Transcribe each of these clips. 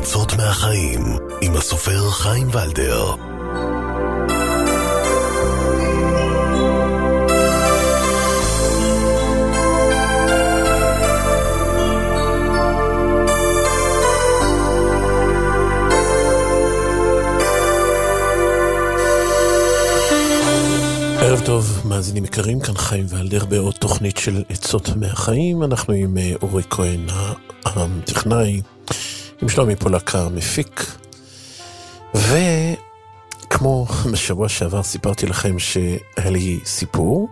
עצות מהחיים עם הסופר חיים ולדר. ערב טוב, מאזינים יקרים, כאן חיים ולדר בעוד תוכנית של עצות מהחיים. אנחנו עם אורי כהן הטכנאי, עם שלומי פולקה המפיק, וכמו בשבוע שעבר סיפרתי לכם שהיה לי סיפור,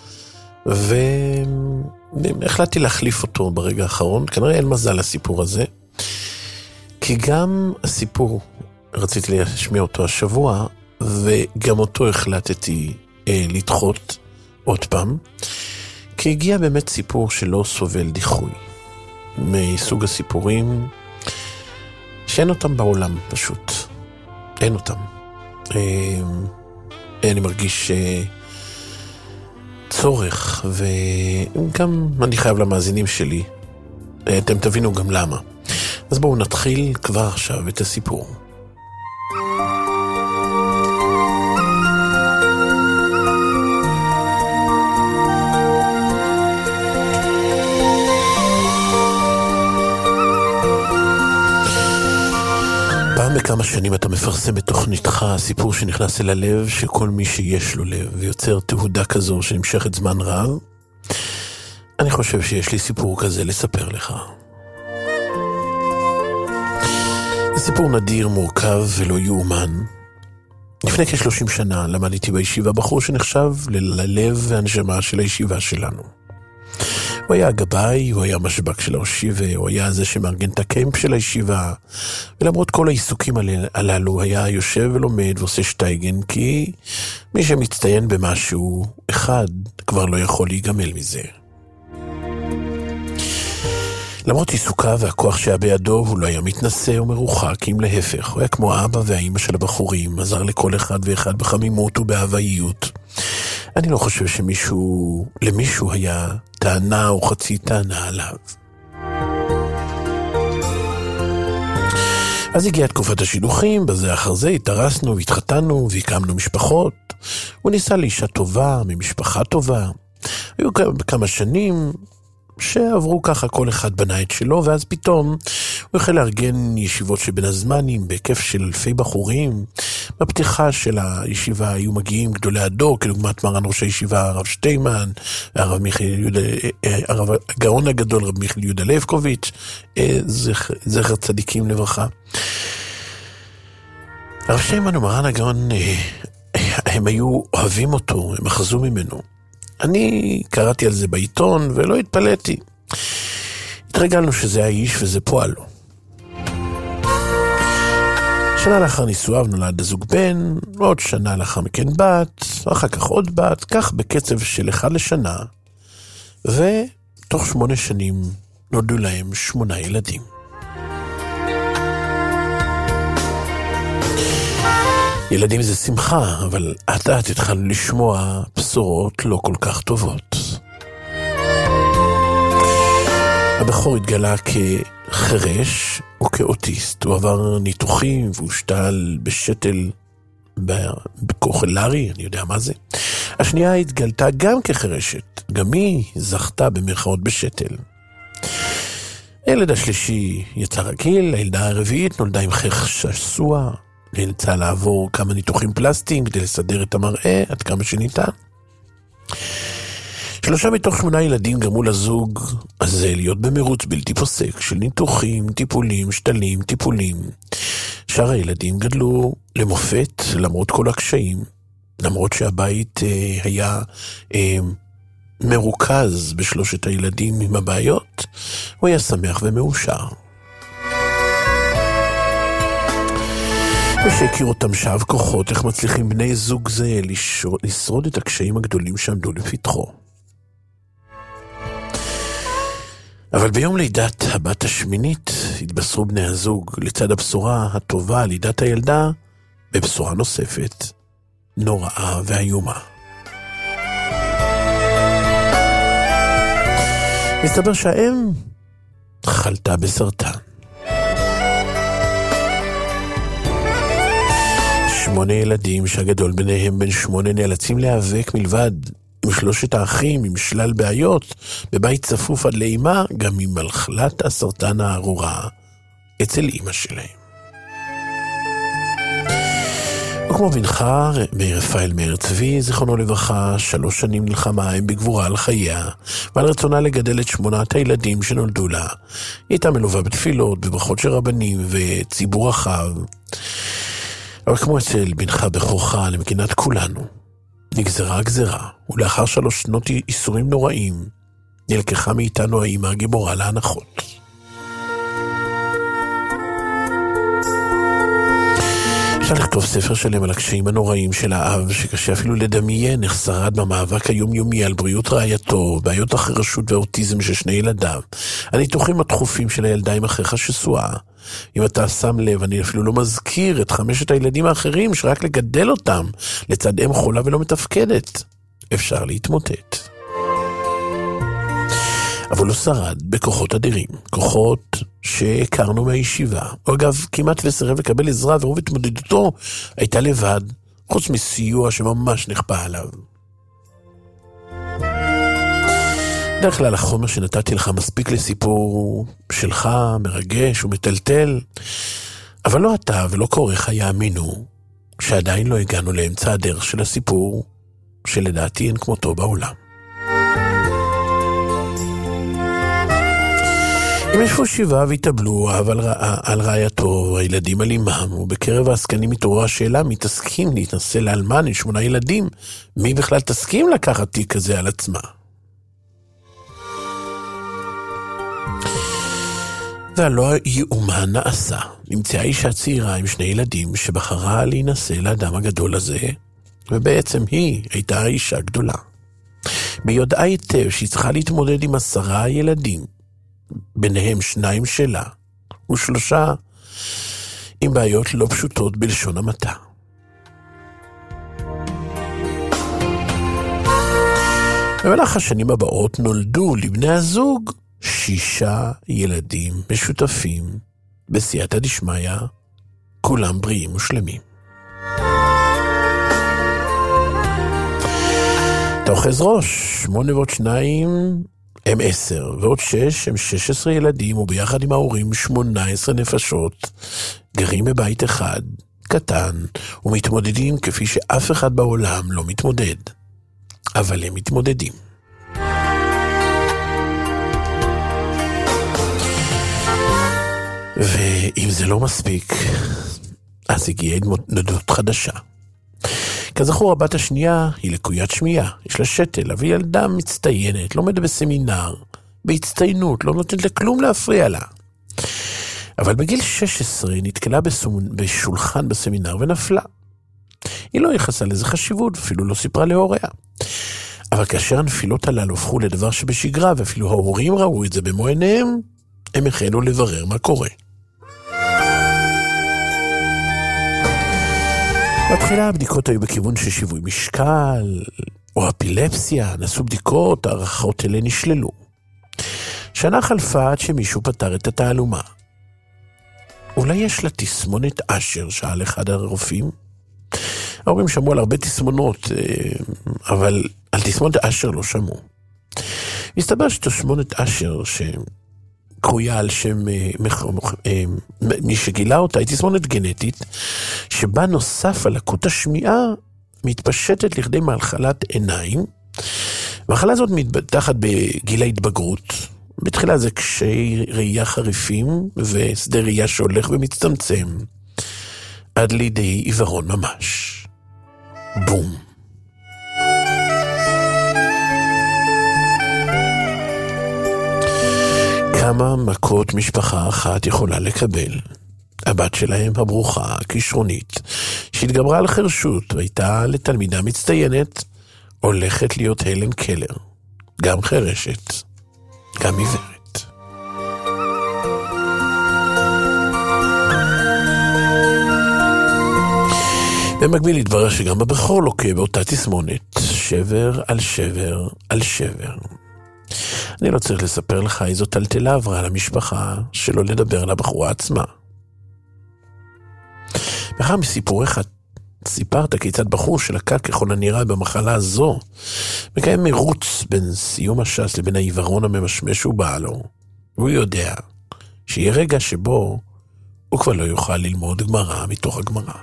והחלטתי להחליף אותו ברגע האחרון. כנראה אין מזל לסיפור הזה, כי גם הסיפור רציתי להשמיע אותו השבוע, וגם אותו החלטתי לדחות עוד פעם, כי הגיע באמת סיפור שלא סובל דיחוי, מסוג הסיפורים שאין אותם בעולם, פשוט אין אותם. אני מרגיש צורך, וגם אני חייב למאזינים שלי, אתם תבינו גם למה. אז בואו נתחיל כבר עכשיו את הסיפור. פעם בכמה שנים אתה מפרסם בתוכניתך סיפור שנכנס אל הלב, שכל מי שיש לו לב ויוצר תהודה כזו שנמשכת זמן רב. אני חושב שיש לי סיפור כזה לספר לך. זה סיפור נדיר, מורכב ולא יאומן. לפני כ-30 שנה למדתי בישיבה בחור שנחשב ללב והנשמה של הישיבה שלנו. הוא היה הגבאי, הוא היה משבק של הישיבה, הוא היה זה שמארגן את הקמפ של הישיבה, ולמרות כל העיסוקים הללו היה יושב ולומד ועושה שטייגן, כי מי שמצטיין במשהו אחד כבר לא יכול להיגמל מזה. למרות עיסוקיו והכוח שהיה בידו, הוא לא היה מתנשא או מרוחק, אם להפך, הוא היה כמו האבא והאמא של הבחורים, עזר לכל אחד ואחד בחמימות ובאהבאיות. אני לא חושב למישהו היה טענה או חצי טענה עליו. אז הגיעה תקופת השידוכים, בזה אחר זה התארסנו והתחתנו והקמנו משפחות. הוא ניסה לאישה טובה, ממשפחה טובה. היו כמה שנים שעברו ככה, כל אחד בנה את שלו, ואז פתאום הוא החל לארגן ישיבות שבין הזמנים בהיקף של אלפי בחורים. בפתיחה של הישיבה היו מגיעים גדולי הדור, כדוגמת מרן ראש הישיבה הרב שטיימן, הרב הגאון הגדול רב מיכאל יהודה לבקוביץ', זכר צדיקים לברכה. הרב שטיימן ומרן הגאון, הם היו אוהבים אותו, הם אחזו ממנו. אני קראתי על זה בעיתון ולא התפלאתי. התרגלנו שזה האיש וזה פועל לו. שנה לאחר נישואיו נולד הזוג בן, עוד שנה לאחר מכן בת, אחר כך עוד בת, כך בקצב של 1 לשנה, ותוך 8 שנים נולדו להם 8 ילדים. ילדים זה שמחה, אבל עד התחלנו לשמוע בשורות לא כל כך טובות. הבחור התגלה כחרש או כאוטיסט, הוא עבר ניתוחים והושתל בשתל בקוחלרי, אני יודע מה זה. השנייה התגלתה גם כחרשת, גם היא זכתה במרכאות בשתל. הילד השלישי יצא רגיל, הילדה הרביעית נולדה עם חך שסוע, נאלצה לעבור כמה ניתוחים פלסטיים כדי לסדר את המראה עד כמה שניתן. 3 מתוך 8 ילדים גרמו לזוג הזה להיות במרוץ בלתי פוסק של ניתוחים, טיפולים, שתלים, טיפולים. שאר הילדים גדלו למופת למרות כל הקשיים, למרות שהבית היה מרוכז ב3 הילדים עם הבעיות, הוא היה שמח ומאושר. ושהכיר אותם שאב כוחות, איך מצליחים בני זוג זה לשרוד את הקשיים הגדולים שעמדו לפתחו. אבל ביום לידת הבת השמינית התבשרו בני הזוג לצד הבשורה הטובה על לידת הילדה בבשורה נוספת, נוראה ואיומה. מסתבר שהאם חלתה בסרטן. 8 ילדים שהגדול ביניהם בן 8 נאלצים להיאבק מלבד עם 3 האחים, עם שלל בעיות, בבית צפוף עד לאימה, גם עם מחלת הסרטן הארורה אצל אמא שלהם. וכמו בנך, רפאל מאיר צבי, זיכרונו לברכה, 3 שנים נלחמה הם בגבורה על חייה, ועל רצונה לגדל את 8 הילדים שנולדו לה. היא הייתה מלווה בתפילות, בברכות של רבנים וציבור רחב. אבל כמו אצל בנך בכורך, למקינת כולנו, נגזרה הגזרה, ולאחר 3 שנות איסורים נוראים, נלקחה מאיתנו האמא הגיבורה להנחות. אפשר לכתוב ספר שלם על הקשיים הנוראים של האב, שקשה אפילו לדמיין איך שרד במאבק היומיומי על בריאות רעייתו, בעיות החרשות והאוטיזם של 2 ילדיו, הניתוחים התכופים של הילדה עם אחיך שסועה. אם אתה שם לב, אני אפילו לא מזכיר את 5 הילדים האחרים, שרק לגדל אותם לצד אם חולה ולא מתפקדת, אפשר להתמוטט. אבל הוא שרד בכוחות אדירים, כוחות שהכרנו מהישיבה. הוא אגב כמעט וסירב לקבל עזרה, ורוב התמודדותו הייתה לבד, חוץ מסיוע שממש נכפה עליו. בדרך כלל החומר שנתתי לך מספיק לסיפור שלך, מרגש ומטלטל, אבל לא אתה ולא קורך יאמינו שעדיין לא הגענו לאמצע הדרך של הסיפור, שלדעתי אין כמותו בעולם. הם ישבו 7 והתאבלו, אהב על רעייתו, הילדים על אמם, ובקרב העסקנים התעוררה השאלה, מי תסכים להתנסה לאלמן עם 8 ילדים? מי בכלל תסכים לקחת תיק כזה על עצמה? והלא יאומן נעשה. נמצאה אישה צעירה עם 2 ילדים שבחרה להינשא לאדם הגדול הזה, ובעצם היא הייתה האישה גדולה. ביודעה היטב שהיא צריכה להתמודד עם 10 ילדים, ביניהם 2 שלה, ו3 עם בעיות לא פשוטות בלשון המעטה. במהלך השנים הבאות נולדו לבני הזוג 6 ילדים משותפים, בסייעתא דשמיא, כולם בריאים ושלמים. אתה אוחז ראש, 8 ועוד 2 הם 10, ועוד 6 הם 16 ילדים, וביחד עם ההורים 18 נפשות, גרים בבית אחד, קטן, ומתמודדים כפי שאף אחד בעולם לא מתמודד. אבל הם מתמודדים. ואם זה לא מספיק, אז הגיעה התמודדות חדשה. כזכור, הבת השנייה היא לקוית שמיעה, יש לה שתל, אבל ילדה מצטיינת, לומדת בסמינר, בהצטיינות, לא נותנת לכלום להפריע לה. אבל בגיל 16 נתקלה בשולחן בסמינר ונפלה. היא לא יחסה לזה חשיבות, אפילו לא סיפרה להוריה. אבל כאשר הנפילות הללו הפכו לדבר שבשגרה, ואפילו ההורים ראו את זה במו עיניהם, הם החלו לברר מה קורה. בתחילה הבדיקות היו בכיוון של שיווי משקל, או אפילפסיה, נעשו בדיקות, הערכות אלה נשללו. שנה חלפה עד שמישהו פתר את התעלומה. אולי יש לה תסמונת אשר, שאל אחד הרופאים? ההורים שמעו על הרבה תסמונות, אבל על תסמונת אשר לא שמעו. מסתבר שתסמונת אשר, שקרויה על שם מי שגילה אותה, היא תסמונת גנטית, שבה נוסף על לקות השמיעה, מתפשטת לכדי מחלת עיניים. המחלה הזאת מתפתחת בגיל ההתבגרות. בתחילה זה קשיי ראייה חריפים, ושדה ראייה שהולך ומצטמצם, עד לידי עיוורון ממש. בום. כמה מכות משפחה אחת יכולה לקבל. הבת שלהם הברוכה, הכישרונית, שהתגברה על חרשות והייתה לתלמידה מצטיינת, הולכת להיות הלן קלר, גם חרשת, גם עיוורת. במקביל התברר שגם הבכור לוקה באותה תסמונת, שבר על שבר על שבר. אני לא צריך לספר לך איזו טלטלה עברה למשפחה, שלא לדבר על הבחורה עצמה. מאחר מסיפורך סיפרת כיצד בחור שלקה ככל הנראה במחלה הזו, מקיים מרוץ בין סיום הש"ס לבין העיוורון הממשמש שהוא בא לו, והוא יודע שיהיה רגע שבו הוא כבר לא יוכל ללמוד גמרא מתוך הגמרא.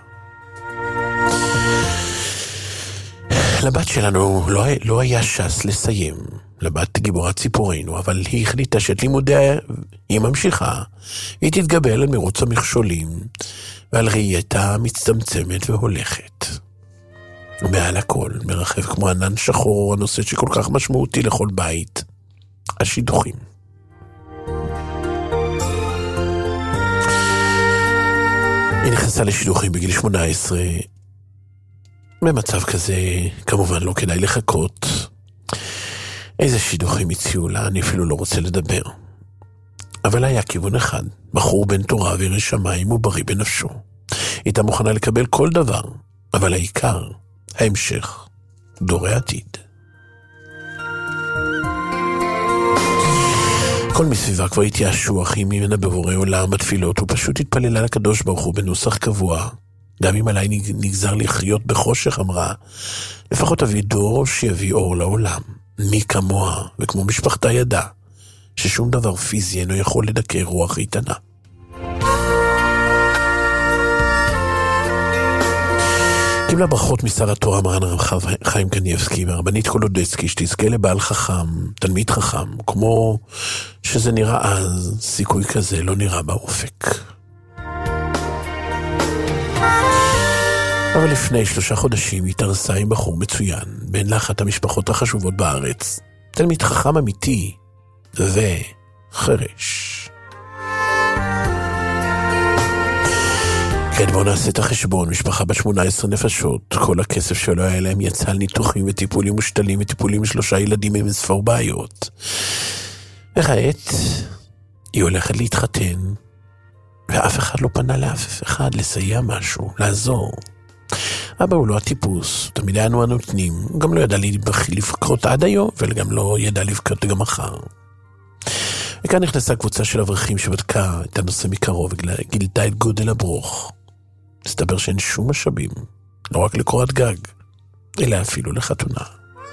לבת שלנו לא היה ש"ס לסיים, לבת גיבורת ציפורנו, אבל היא החליטה שאת לימודיה היא ממשיכה, היא תתגבר על מרוץ המכשולים, ועל ראייתה מצטמצמת והולכת. ומעל הכל מרחב כמו ענן שחור, הנושא שכל כך משמעותי לכל בית, השידוכים. היא נכנסה לשידוכים בגיל 18, במצב כזה כמובן לא כדאי לחכות. איזה שידוכים הציעו לה, אני אפילו לא רוצה לדבר. אבל היה כיוון אחד, בחור בן תורה וירא שמיים ובריא בנפשו. הייתה מוכנה לקבל כל דבר, אבל העיקר, ההמשך, דורי עתיד. כל מסביבה כבר התייאשו אחים ממנה בבורא עולם בתפילות, הוא פשוט התפללה לקדוש ברוך הוא בנוסח קבוע. גם אם עליי נגזר לחיות בחושך, אמרה, לפחות אביא דור שיביא אור לעולם. מי כמוה, וכמו משפחתה ידע, ששום דבר פיזי אינו יכול לדכא רוח איתנה. קיבלה ברכות משר התורה מרן הרב חיים קניבסקי והרבנית קולודצקי, שתזכה לבעל חכם, תלמיד חכם, כמו שזה נראה אז, סיכוי כזה לא נראה באופק. אבל לפני 3 חודשים התארסה עם בחור מצוין, בין לאחת המשפחות החשובות בארץ, תלמיד חכם אמיתי וחרש. כן, בואו נעשה את החשבון, משפחה בת 18 נפשות, כל הכסף שלא היה להם יצא על ניתוחים וטיפולים מושתלים וטיפולים 3 ילדים עם ספור בעיות. וכעת היא הולכת להתחתן, ואף אחד לא פנה לאף אחד לסייע משהו, לעזור. אבא הוא לא הטיפוס, תמיד היינו הנותנים, הוא גם לא ידע לבכות עד היום, וגם לא ידע לבכות גם מחר. וכאן נכנסה קבוצה של אברכים שבדקה את הנושא מקרוב, וגילתה את גודל הברוך. מסתבר שאין שום משאבים, לא רק לקורת גג, אלא אפילו לחתונה.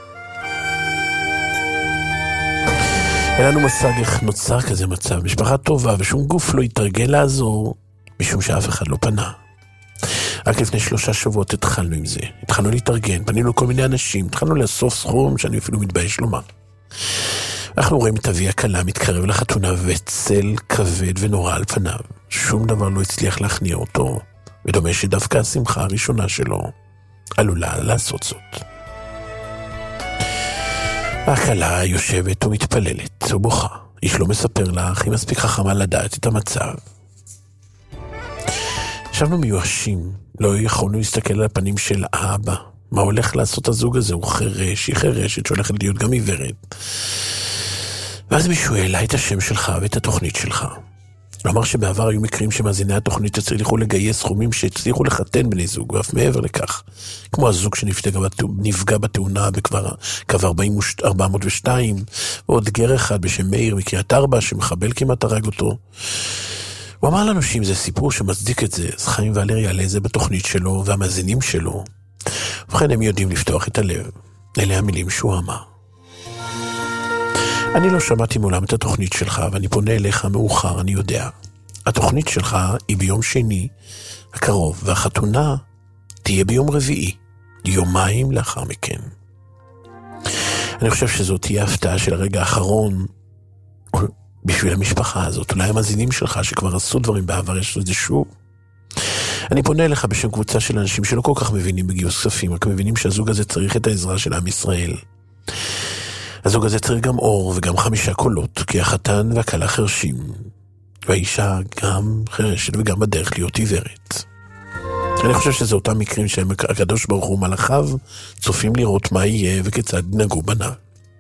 אין לנו מושג איך נוצר כזה מצב, משפחה טובה ושום גוף לא יתרגל לעזור, משום שאף אחד לא פנה. רק לפני 3 שבועות התחלנו עם זה, התחלנו להתארגן, פנינו כל מיני אנשים, התחלנו לאסוף סכום שאני אפילו מתבייש לומר. אנחנו רואים את אבי הקלה מתקרב לחתונה וצל כבד ונורא על פניו. שום דבר לא הצליח להכניע אותו, ודומה שדווקא השמחה הראשונה שלו עלולה לעשות זאת. הקלה יושבת ומתפללת ובוכה. איש לא מספר לך, היא מספיק חכמה לדעת את המצב. ישבנו מיואשים, לא יכולנו להסתכל על הפנים של האבא. מה הולך לעשות הזוג הזה? הוא חרש, היא חרשת שהולכת להיות גם עיוורת. ואז מישהו העלה את השם שלך ואת התוכנית שלך. לומר שבעבר היו מקרים שמאזיני התוכנית הצליחו לגייס סכומים שהצליחו לחתן בני זוג, ואף מעבר לכך. כמו הזוג שנפגע בתאונה בקו 402, ועוד גר אחד בשם מאיר מקריית 4 שמחבל כמעט הרג אותו. הוא אמר לנו שאם זה סיפור שמצדיק את זה, אז חיים ואלר יעלה את זה בתוכנית שלו והמאזינים שלו. ובכן הם יודעים לפתוח את הלב. אלה המילים שהוא אמר. אני לא שמעתי מעולם את התוכנית שלך, ואני פונה אליך מאוחר, אני יודע. התוכנית שלך היא ביום שני הקרוב, והחתונה תהיה ביום רביעי, יומיים לאחר מכן. אני חושב שזאת תהיה הפתעה של הרגע האחרון בשביל המשפחה הזאת. אולי המאזינים שלך שכבר עשו דברים בעבר, יש לזה שוב. אני פונה אליך בשם קבוצה של אנשים שלא כל כך מבינים בגיוס כספים, רק מבינים שהזוג הזה צריך את העזרה של עם ישראל. הזוג הזה צריך גם אור וגם 5 קולות, כי החתן והכלה חרשים, והאישה גם חרשת וגם בדרך להיות עיוורת. אני חושב שזה אותם מקרים שהקדוש ברוך הוא מלאכיו צופים לראות מה יהיה וכיצד נגעו בניו.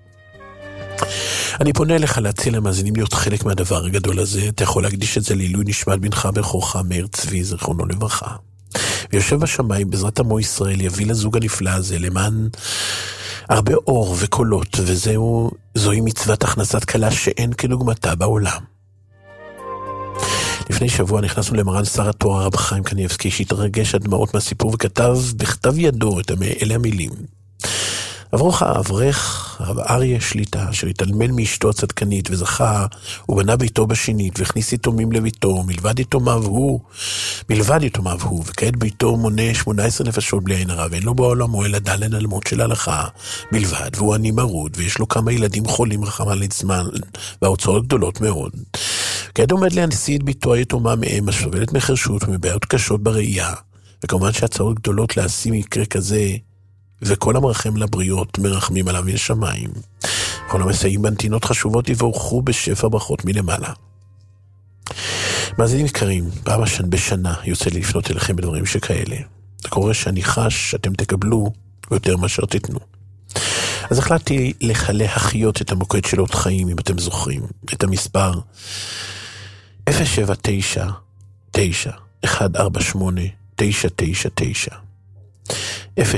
אני פונה אליך להציע למאזינים להיות חלק מהדבר הגדול הזה. אתה יכול להקדיש את זה לעילוי נשמת בנך בכורך מאיר צבי זכרונו לברכה, ויושב בשמיים בעזרת עמו ישראל יביא לזוג הנפלא הזה למען הרבה אור וקולות, וזוהי מצוות הכנסת כלה שאין כדוגמתה בעולם. לפני שבוע נכנסנו למרן שר התורה רב חיים קניבסקי, שהתרגש עד דמעות מהסיפור וכתב בכתב ידו את אלה המילים. אברך אריה שליטה, אשר התעלמן מאשתו הצדקנית וזכה ובנה ביתו בשנית והכניס יתומים לביתו, מלבד יתומיו הוא, וכעת ביתו מונה 18 נפשות בלי עין הרע, ואין לו בעולמו אלא ד' אלמות של הלכה בלבד, והוא עני מרוד, ויש לו כמה ילדים חולים רחמנא ליצלן, וההוצאות גדולות מאוד. כעת עומד להנשיא את ביתו היתומה מאם, הסובלת מחרשות ומבעיות קשות בראייה, וכמובן שהצעות גדולות להשיא מקרה כזה, וכל המרחם לבריות מרחמים עליו יש שמיים. כל המסייעים בנתינות חשובות יבורכו בשפע ברכות מלמעלה. מאזינים יקרים, פעם בשנה יוצא לי לפנות אליכם בדברים שכאלה. זה קורה שאני חש שאתם תקבלו יותר מאשר תיתנו. אז החלטתי להחיות את המוקד של עוד חיים, אם אתם זוכרים, את המספר 079-9-148-999. 079-148-999.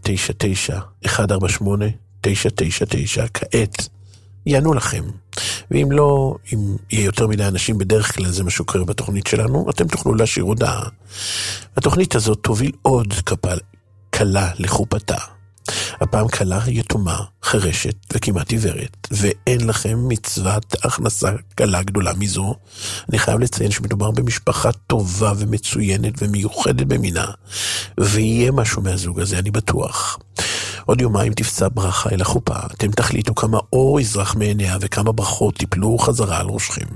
כעת יענו לכם, ואם לא, אם יהיה יותר מדי אנשים, בדרך כלל זה מה שקורה בתוכנית שלנו, אתם תוכלו להשאיר הודעה. התוכנית הזאת תוביל עוד קלה לחופתה. הפעם קלה יתומה, חרשת וכמעט עיוורת, ואין לכם מצוות הכנסה קלה גדולה מזו. אני חייב לציין שמדובר במשפחה טובה ומצוינת ומיוחדת במינה, ויהיה משהו מהזוג הזה, אני בטוח. עוד יומיים תפסע ברכה אל החופה, אתם תחליטו כמה אור יזרח מעיניה וכמה ברכות תיפלו חזרה על ראשכם.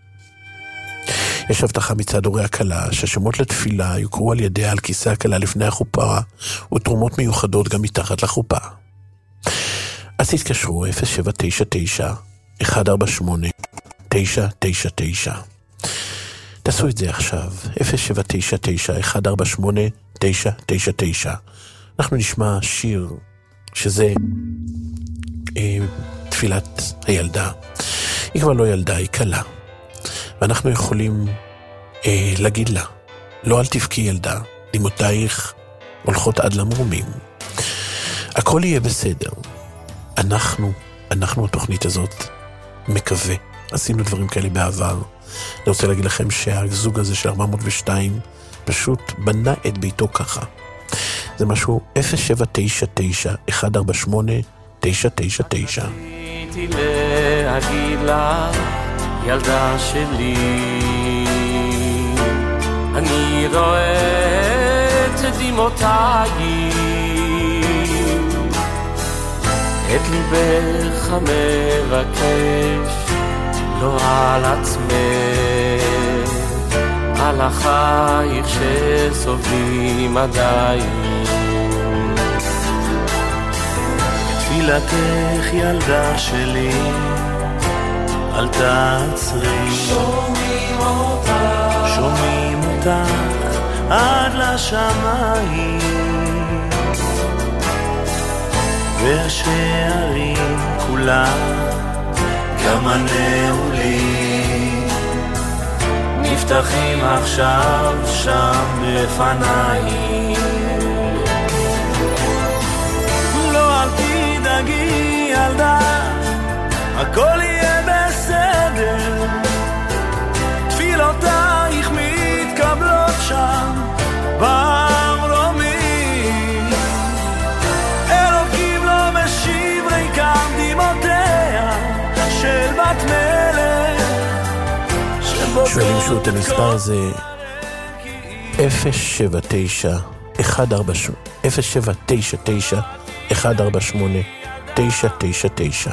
יש הבטחה מצד הורי הקלה שהשמות לתפילה יוקרו על ידיה על כיסא הקלה לפני החופה, ותרומות מיוחדות גם מתחת לחופה. אז תתקשרו 0799-148-999. תעשו את זה עכשיו, 0799-148-999. אנחנו נשמע שיר שזה תפילת הילדה. היא כבר לא ילדה, היא קלה. ואנחנו יכולים להגיד לה, לא אל תבכי ילדה, דמעותייך הולכות עד למרומים. הכל יהיה בסדר. אנחנו התוכנית הזאת, מקווה, עשינו דברים כאלה בעבר. אני רוצה להגיד לכם שהזוג הזה של 402 פשוט בנה את ביתו ככה. זה משהו 0799-148-999. רציתי להגיד לך ילדה שלי, אני רואה את דמעותיי, את ליבך המבקש, לא על עצמך, על החייך שסובלים עדיין. תפילתך ילדה שלי, אל תעצרי, שומעים אותך עד לשמיים, והשערים כולם גם הנעולים נפתחים עכשיו שם בפנייך. לא אל תדאגי ילדה, הכל יהיה בסדר, תפילותייך מתקבלות שם במרומים, אלוקים לא משיב ריקם דמעותיה של בת מלך. שואלים שוב את המספר הזה 079-148-999.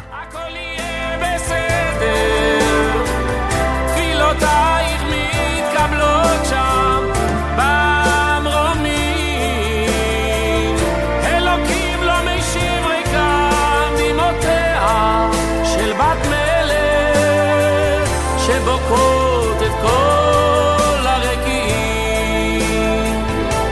תפילותייך מתקבלות שם במרומים, אלוקים לא משיב ריקם דמעותיה של בת מלך שבוקעות את כל הרקיעים.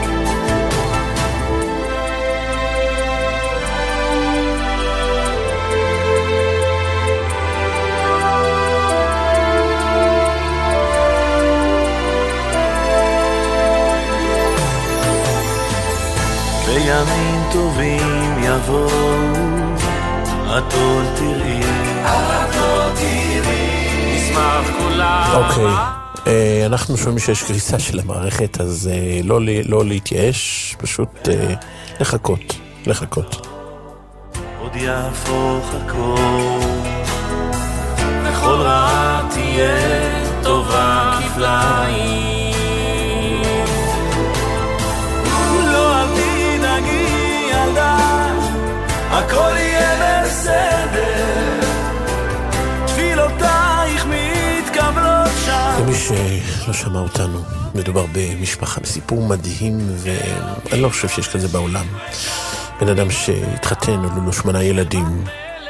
בימים טובים יבואו, את עוד תראי, נשמח כולם. אוקיי, אנחנו שומעים שיש קריסה של המערכת, אז לא להתייאש, פשוט לחכות. עוד יהפוך הכל, וכל רעה תהיה טובה כפליים. לא אל תדאגי ילדה, הכל יהיה בסדר, תפילותייך מתקבלות שם. למי שלא שמע אותנו, מדובר במשפחה, בסיפור מדהים, ואני לא חושב שיש כזה בעולם. בן אדם שהתחתן, עלו לו 8 ילדים.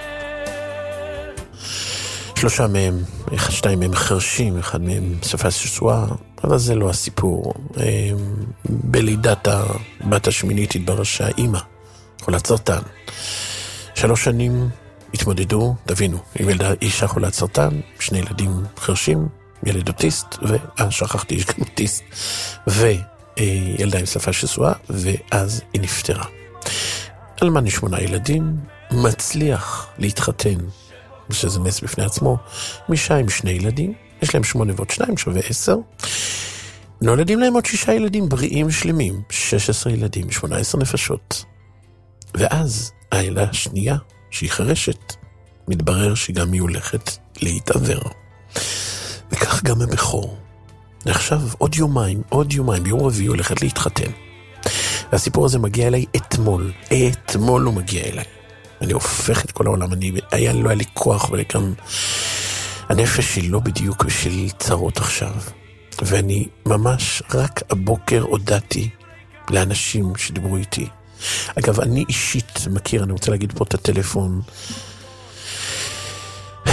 3 מהם, 2 מהם חרשים, 1 מהם שפה שסועה, אבל זה לא הסיפור. בלידת הבת השמינית התברר שהאימא חולת סרטן. 3 שנים התמודדו, תבינו, עם אישה חולת סרטן, 2 ילדים חרשים, ילד אוטיסט, שכחתי, יש גם אוטיסט, וילדה עם שפה שסועה, ואז היא נפטרה. אלמן 8 ילדים, מצליח להתחתן, שזה נס בפני עצמו, אישה עם 2 ילדים, יש להם 8 ועוד 2, שווה 10, נולדים להם עוד 6 ילדים בריאים שלמים, 16 ילדים, 18 נפשות. ואז הילדה השנייה, שהיא חרשת, מתברר שגם היא הולכת להתעבר. וכך גם הבכור. ועכשיו עוד יומיים, ביום רביעי הולכת להתחתן. והסיפור הזה מגיע אליי אתמול הוא מגיע אליי. אני הופך את כל העולם, לא היה לי כוח, ולכן הנפש שלי לא בדיוק בשביל צרות עכשיו. ואני ממש רק הבוקר הודעתי לאנשים שדיברו איתי. אגב, אני אישית מכיר, אני רוצה להגיד פה את הטלפון, 0799-148-999.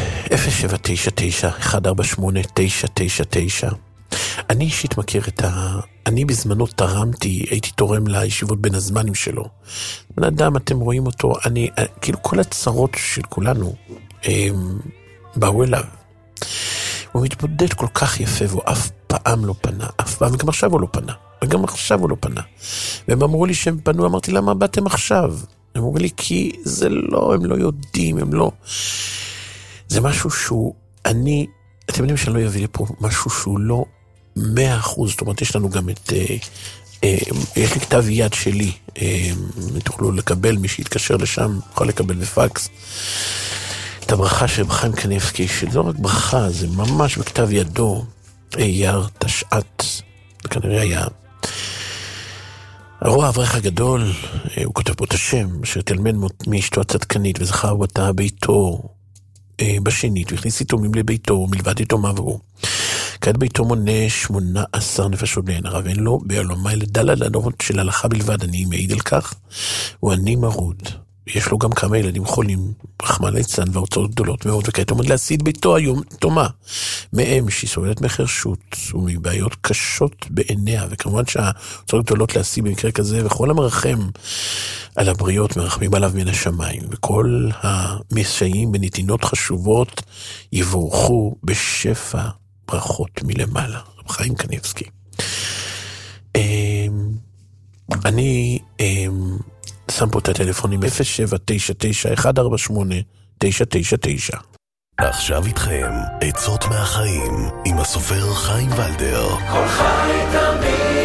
אני אישית מכיר אני בזמנו תרמתי, הייתי תורם לישיבות בין הזמנים שלו. בן אדם, אתם רואים אותו, כאילו כל הצרות של כולנו באו אליו. הוא מתבודד כל כך יפה, והוא אף פעם לא פנה, וגם עכשיו הוא לא פנה. והם אמרו לי שהם פנו, אמרתי, למה באתם עכשיו? הם אמרו לי, כי זה לא, הם לא יודעים, זה משהו שהוא, אתם יודעים שאני לא יביא לי פה משהו שהוא לא 100%, זאת אומרת, יש לנו גם יש לי כתב יד שלי, תוכלו לקבל, מי שיתקשר לשם, יכול לקבל בפקס, את הברכה של חיים קניבסקי, שזה לא רק ברכה, זה ממש בכתב ידו, אייר תשעת, זה כנראה היה הרוע האברך הגדול, הוא כותב פה את השם, אשר תלמד מאשתו הצדקנית, וזכר אותה ביתו בשנית, והכניס איתו לביתו, מלבד איתו מעברו. כעת ביתו מונה 18 נפשות בלי עין הרע, ואין לו בעולמה אלה דל הדורות של הלכה בלבד, אני מעיד על כך, הוא עני מרוד. יש לו גם כמה ילדים חולים, רחמנא ליצלן, וההוצאות גדולות מאוד, וכעת עומד להסיד ביתו היום תומה, מהם שהיא סובלת מחרשות, ומבעיות קשות בעיניה, וכמובן שההוצאות גדולות להסיד במקרה כזה, וכל המרחם על הבריות מרחמים עליו מן השמיים, וכל המסייעים בנתינות חשובות יבורכו בשפע ברכות מלמעלה. רב חיים קניבסקי. אני שם פה את הטלפונים 0799-148-999. עכשיו איתכם עצות מהחיים עם הסופר חיים ולדר. כל חי תמיד